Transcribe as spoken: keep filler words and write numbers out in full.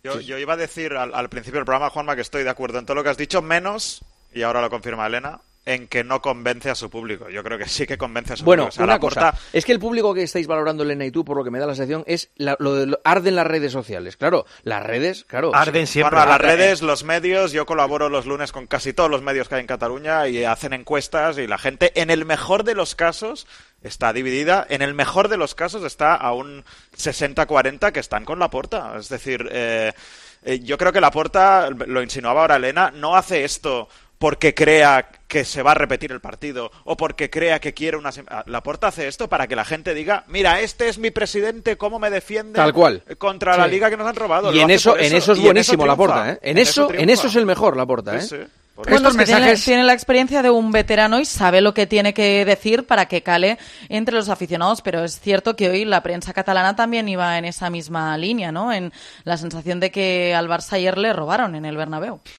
Yo, yo iba a decir al, al principio del programa, Juanma, que estoy de acuerdo en todo lo que has dicho, menos, y ahora lo confirma Elena, en que no convence a su público. Yo creo que sí que convence a su bueno, público. Bueno, una Laporta... cosa, es que el público que estáis valorando, Elena y tú, por lo que me da la sensación, es la, lo de lo, arden las redes sociales. Claro, las redes, claro. Arden sí. siempre. Bueno, las redes, los medios, yo colaboro los lunes con casi todos los medios que hay en Cataluña y hacen encuestas y la gente, en el mejor de los casos, está dividida. En el mejor de los casos está a un sesenta cuarenta que están con Laporta. Es decir, eh, eh, yo creo que Laporta, lo insinuaba ahora Elena, no hace esto porque crea que se va a repetir el partido o porque crea que quiere una... Laporta hace esto para que la gente diga, mira, este es mi presidente, cómo me defiende Tal cual. contra sí. la liga que nos han robado. Y en eso, en eso es y buenísimo en eso Laporta, ¿eh? En, en eso, eso en eso es el mejor Laporta, ¿eh? Sí, sí. Por bueno, Estos que mensajes... tiene, tiene la experiencia de un veterano y sabe lo que tiene que decir para que cale entre los aficionados, pero es cierto que hoy la prensa catalana también iba en esa misma línea, ¿no? En la sensación de que al Barça ayer le robaron en el Bernabéu.